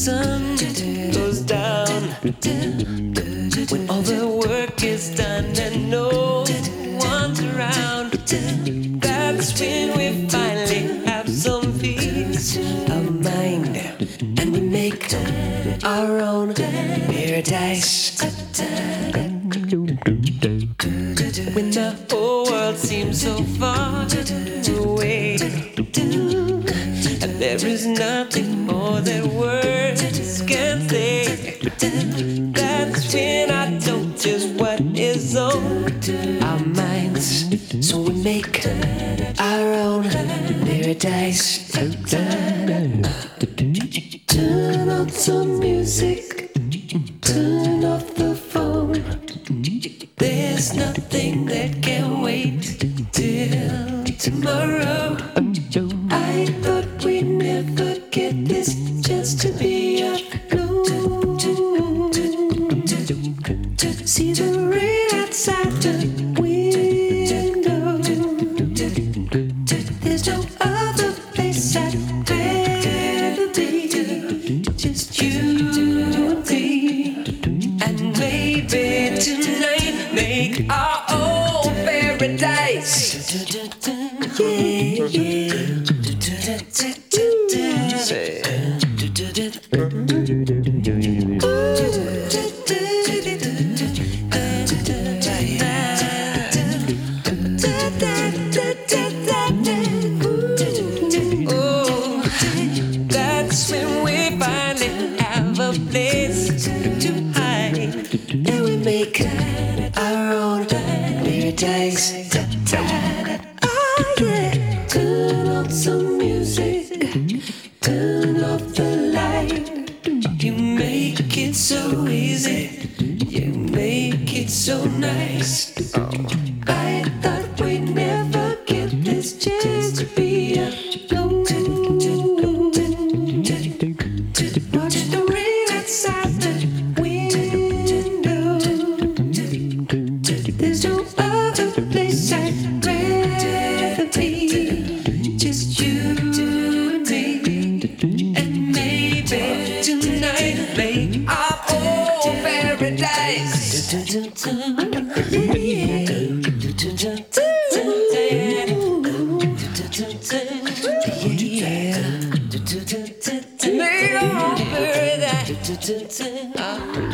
sun goes down, when all the work is done and no one's around, that's when we finally have some peace of mind, and we make our own paradise. When the whole world seems so far away, and there is nothing more that words can say, that's when I know just what is on our minds. So we make our own paradise. Turn on some music, turn off the phone. There's nothing that can wait till tomorrow. I thought we'd never get this chance to be alone, to see the rain outside the window. There's no other place I'd rather be, just you and me. And maybe tonight make our own paradise. Yeah, yeah. That's when we finally have a place to hide, and we make our own paradise. Oh yeah. Turn on some music, turn off the light. You make it so easy, you make it so nice. I thought we'd never get this chance to be alone, watch the rain outside the window. There's no other place I'd rather be, just you and me. And maybe tonight make our own paradise. Make our own paradise.